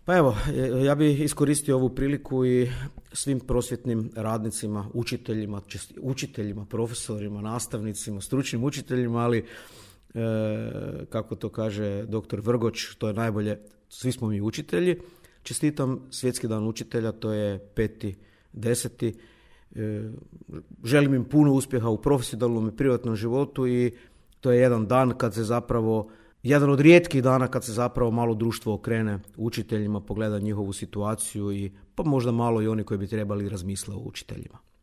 Pa evo, ja bih iskoristio ovu priliku i svim prosvjetnim radnicima, učiteljima, profesorima, nastavnicima, stručnim učiteljima, ali kako to kaže doktor Vrgoč, to je najbolje, svi smo mi učitelji. Čestitam Svjetski dan učitelja, to je 5.10. Želim im puno uspjeha u profesionalnom i privatnom životu i to je jedan od rijetkih dana kad se zapravo malo društvo okrene učiteljima, pogleda njihovu situaciju i pa možda malo i oni koji bi trebali razmisle o učiteljima.